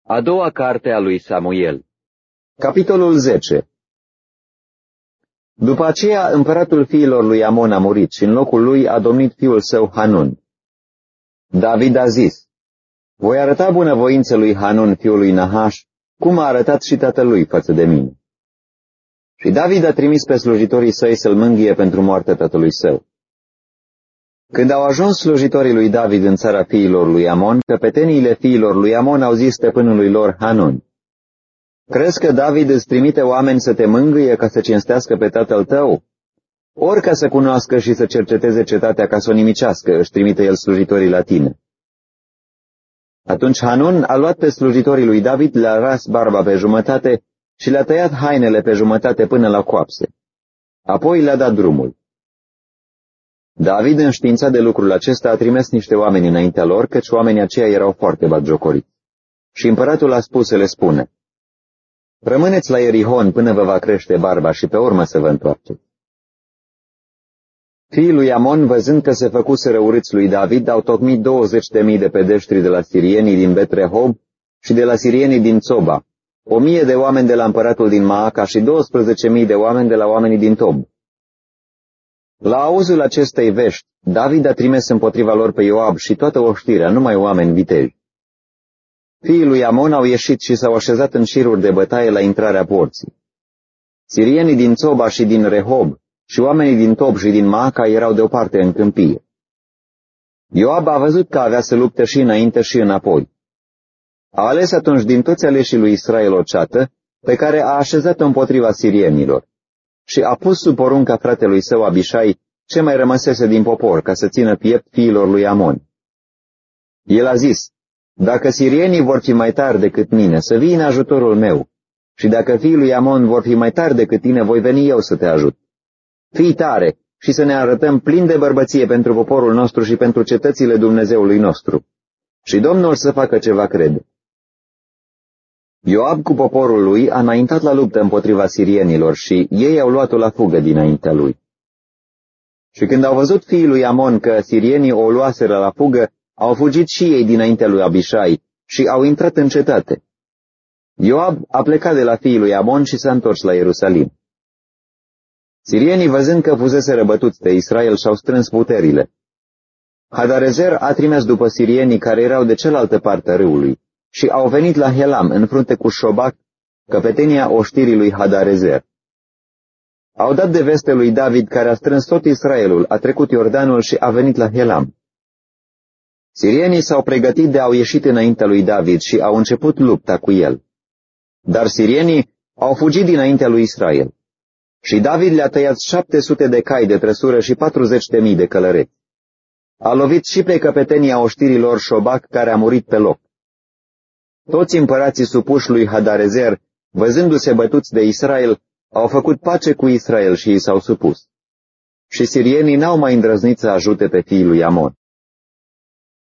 A doua carte a lui Samuel. Capitolul 10. După aceea, împăratul fiilor lui Amon a murit și în locul lui a domnit fiul său Hanun. David a zis: voi arăta bunăvoință lui Hanun, fiul lui Nahaș, cum a arătat și tatălui față de mine. Și David a trimis pe slujitorii săi să-l mângâie pentru moartea tatălui său. Când au ajuns slujitorii lui David în țara fiilor lui Amon, căpeteniile fiilor lui Amon au zis stăpânului lor Hanun: crezi că David îți trimite oameni să te mângâie ca să cinstească pe tatăl tău? Ori ca să cunoască și să cerceteze cetatea ca să o nimicească, își trimite el slujitorii la tine. Atunci Hanun a luat pe slujitorii lui David, le-a ras barba pe jumătate și le-a tăiat hainele pe jumătate până la coapse. Apoi le-a dat drumul. David, înștiințat de lucrul acesta, a trimis niște oameni înaintea lor, căci oamenii aceia erau foarte batjocoriți. Și împăratul a spus să le spună: rămâneți la Ierihon până vă va crește barba și pe urmă să vă întoarceți. Fiii lui Amon, văzând că se făcuseră urâți lui David, au tocmit 20.000 de pedeștri de la sirienii din Bet-Rehob și de la sirienii din Țoba, 1.000 de oameni de la împăratul din Maaca și 12.000 de oameni de la oamenii din Tob. La auzul acestei vești, David a trimis împotriva lor pe Ioab și toată oștirea, numai oameni viteji. Fiii lui Amon au ieșit și s-au așezat în șiruri de bătaie la intrarea porții. Sirienii din Țoba și din Rehob și oamenii din Tob și din Maaca erau deoparte în câmpie. Ioab a văzut că avea să lupte și înainte și înapoi. A ales atunci din toți aleșii lui Israel o ceată, pe care a așezat-o împotriva sirienilor, și a pus sub porunca fratelui său Abișai ce mai rămăsese din popor, ca să țină piept fiilor lui Amon. El a zis: dacă sirienii vor fi mai tari decât mine, să vii în ajutorul meu, și dacă fiii lui Amon vor fi mai tari decât tine, voi veni eu să te ajut. Fii tare și să ne arătăm plin de bărbăție pentru poporul nostru și pentru cetățile Dumnezeului nostru. Și Domnul să facă ce va crede. Ioab cu poporul lui a înaintat la luptă împotriva sirienilor și ei au luat-o la fugă dinaintea lui. Și când au văzut fiii lui Amon că sirienii o luaseră la fugă, au fugit și ei dinaintea lui Abișai și au intrat în cetate. Ioab a plecat de la fiii lui Amon și s-a întors la Ierusalim. Sirienii, văzând că fusese răbătuți de Israel, și-au strâns puterile. Hadarezer a trimis după sirienii care erau de cealaltă parte a râului și au venit la Helam, în frunte cu Șobac, căpetenia oștirii lui Hadarezer. Au dat de veste lui David, care a strâns tot Israelul, a trecut Iordanul și a venit la Helam. Sirienii s-au pregătit de au ieșit înaintea lui David și au început lupta cu el. Dar sirienii au fugit dinaintea lui Israel. Și David le-a tăiat 700 de cai de trăsură și 40.000 de călăreți. A lovit și pe căpetenia oștirilor Șobac, care a murit pe loc. Toți împărații supuși lui Hadarezer, văzându-se bătuți de Israel, au făcut pace cu Israel și i s-au supus. Și sirienii n-au mai îndrăznit să ajute pe fiii lui Amon.